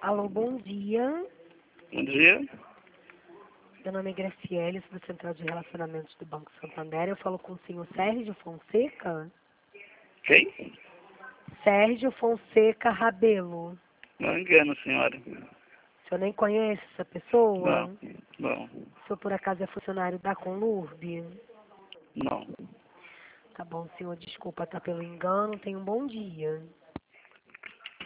Alô, bom dia. Bom dia. Meu nome é Graciele, sou da Central de Relacionamentos do Banco Santander. Eu falo com o senhor Sérgio Fonseca? Quem? Sérgio Fonseca Rabelo. Não engano, senhora. O senhor nem conhece essa pessoa? Não, não, O senhor por acaso é funcionário da Conlurb? não. Tá bom, senhor, desculpa, tá pelo engano. Tenha um bom dia.